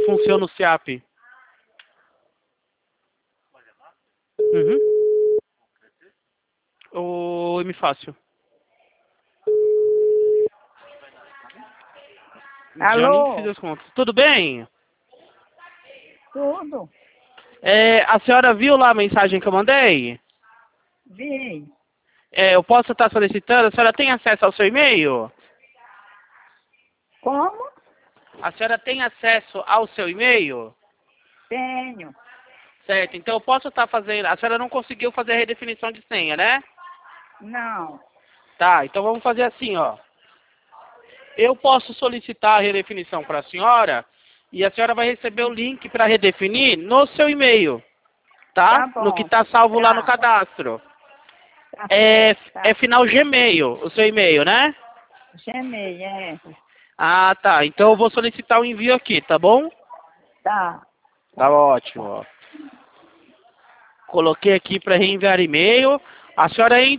que funciona o SEAP. Uhum. O M Fácil. Alô? Johnny, fiz as contas. Tudo bem? Tudo? A senhora viu lá a mensagem que eu mandei? Vi. Eu posso estar solicitando? A senhora tem acesso ao seu e-mail? Como? A senhora tem acesso ao seu e-mail? Tenho. Certo, então eu posso estar fazendo... A senhora não conseguiu fazer a redefinição de senha, né? Não. Tá, então vamos fazer assim, ó. Eu posso solicitar a redefinição para a senhora e a senhora vai receber o link para redefinir no seu e-mail, Tá tá? No que bom. está salvo lá no Tá. cadastro. Tá É, certo. Tá. é final Gmail, o seu e-mail, né? Chamei, Ah, tá. Então eu vou solicitar o envio aqui, tá bom? Tá. Tá ótimo, ó. Coloquei aqui para reenviar e-mail. A senhora